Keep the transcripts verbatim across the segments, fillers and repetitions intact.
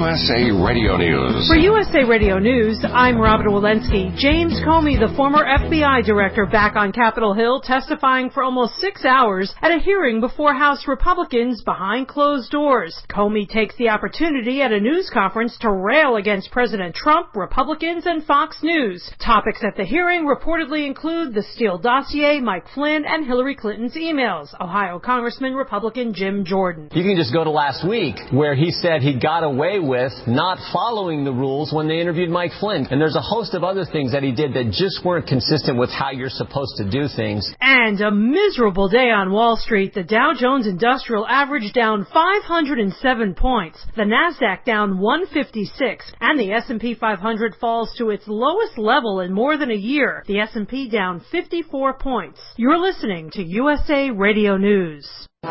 U S A Radio News. For U S A Radio News, I'm Robert Walensky. James Comey, the former F B I director, back on Capitol Hill testifying for almost six hours at a hearing before House Republicans behind closed doors. Comey takes the opportunity at a news conference to rail against President Trump, Republicans, and Fox News. Topics at the hearing reportedly include the Steele dossier, Mike Flynn, and Hillary Clinton's emails. Ohio Congressman Republican Jim Jordan. You can just go to last week where he said he got away with not following the rules when they interviewed Mike Flynn. And there's a host of other things that he did that just weren't consistent with how you're supposed to do things. And a miserable day on Wall Street. The Dow Jones Industrial Average down five hundred seven points. The Nasdaq down one fifty-six. And the S and P five hundred falls to its lowest level in more than a year. The S and P down fifty-four points. You're listening to U S A Radio News.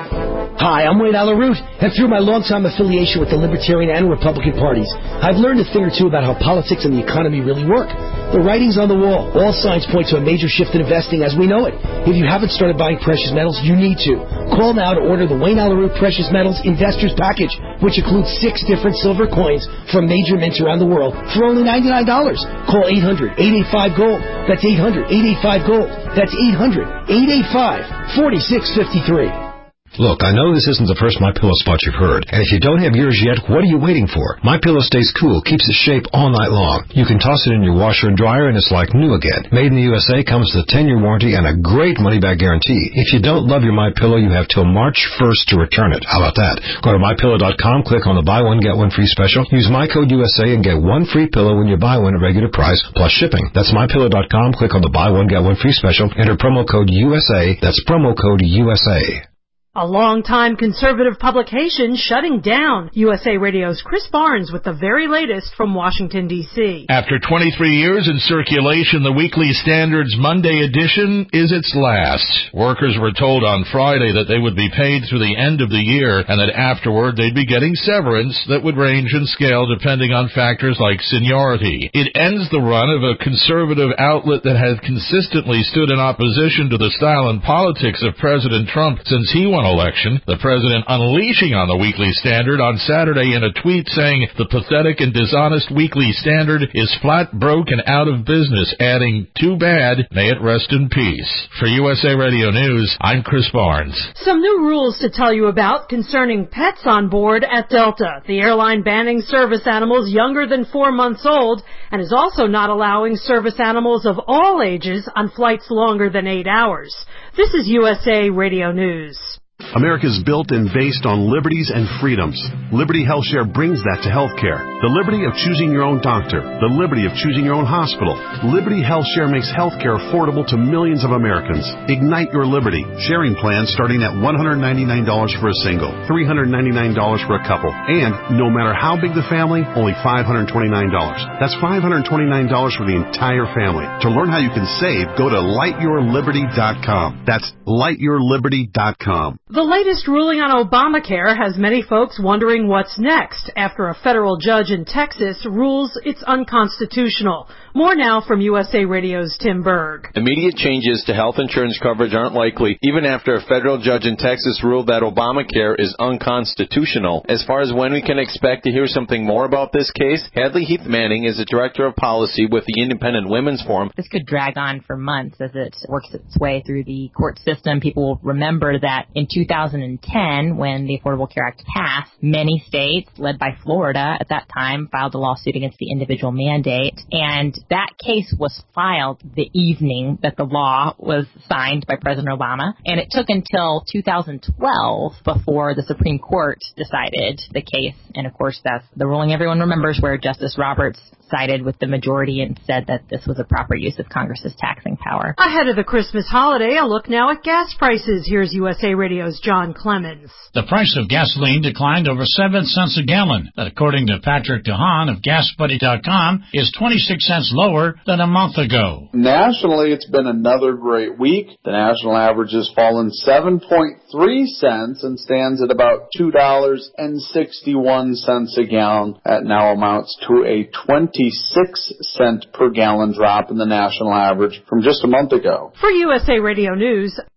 Hi, I'm Wayne Alaroot, and through my long-time affiliation with the Libertarian and Republican parties, I've learned a thing or two about how politics and the economy really work. The writing's on the wall. All signs point to a major shift in investing as we know it. If you haven't started buying precious metals, you need to. Call now to order the Wayne Alaroot Precious Metals Investors Package, which includes six different silver coins from major mints around the world for only ninety-nine dollars. Call eight hundred, eight eight five, GOLD. That's eight hundred, eight eight five, GOLD. That's eight hundred, eight eight five, four six five three. Look, I know this isn't the first MyPillow spot you've heard, and if you don't have yours yet, what are you waiting for? MyPillow stays cool, keeps its shape all night long. You can toss it in your washer and dryer, and it's like new again. Made in the U S A, comes with a ten-year warranty and a great money-back guarantee. If you don't love your MyPillow, you have till March first to return it. How about that? Go to My Pillow dot com, click on the buy one, get one free special. Use my code U S A and get one free pillow when you buy one at regular price, plus shipping. That's My Pillow dot com, click on the buy one, get one free special. Enter promo code U S A. That's promo code U S A. A long-time conservative publication shutting down. U S A Radio's Chris Barnes with the very latest from Washington, D C After twenty-three years in circulation, the Weekly Standard's Monday edition is its last. Workers were told on Friday that they would be paid through the end of the year and that afterward they'd be getting severance that would range in scale depending on factors like seniority. It ends the run of a conservative outlet that has consistently stood in opposition to the style and politics of President Trump since he won election. The president unleashing on the Weekly Standard on Saturday in a tweet saying the pathetic and dishonest Weekly Standard is flat broke and out of business, adding, "Too bad, may it rest in peace." For U S A Radio News, I'm Chris Barnes. Some new rules to tell you about concerning pets on board at Delta. The airline banning service animals younger than four months old and is also not allowing service animals of all ages on flights longer than eight hours. This is U S A Radio News. America's built and based on liberties and freedoms. Liberty HealthShare brings that to healthcare. The liberty of choosing your own doctor. The liberty of choosing your own hospital. Liberty HealthShare makes healthcare affordable to millions of Americans. Ignite your liberty. Sharing plans starting at one hundred ninety-nine dollars for a single, three hundred ninety-nine dollars for a couple, and no matter how big the family, only five hundred twenty-nine dollars. That's five hundred twenty-nine dollars for the entire family. To learn how you can save, go to light your liberty dot com. That's light your liberty dot com. The latest ruling on Obamacare has many folks wondering what's next after a federal judge in Texas rules it's unconstitutional. More now from U S A Radio's Tim Berg. Immediate changes to health insurance coverage aren't likely, even after a federal judge in Texas ruled that Obamacare is unconstitutional. As far as when we can expect to hear something more about this case, Hadley Heath Manning is the Director of Policy with the Independent Women's Forum. This could drag on for months as it works its way through the court system. People will remember that in two thousand ten, when the Affordable Care Act passed, many states, led by Florida at that time, filed a lawsuit against the individual mandate, and that case was filed the evening that the law was signed by President Obama, and it took until two thousand twelve before the Supreme Court decided the case, and of course that's the ruling everyone remembers where Justice Roberts sided with the majority and said that this was a proper use of Congress's taxing power. Ahead of the Christmas holiday, a look now at gas prices. Here's U S A Radio's John Clemens. The price of gasoline declined over seven cents a gallon. That, according to Patrick DeHaan of gas buddy dot com, is twenty-six cents lower than a month ago. Nationally, it's been another great week. The national average has fallen seven point three cents and stands at about two dollars and sixty-one cents a gallon. That now amounts to a twenty-six cent per gallon drop in the national average from just a month ago. For U S A Radio News,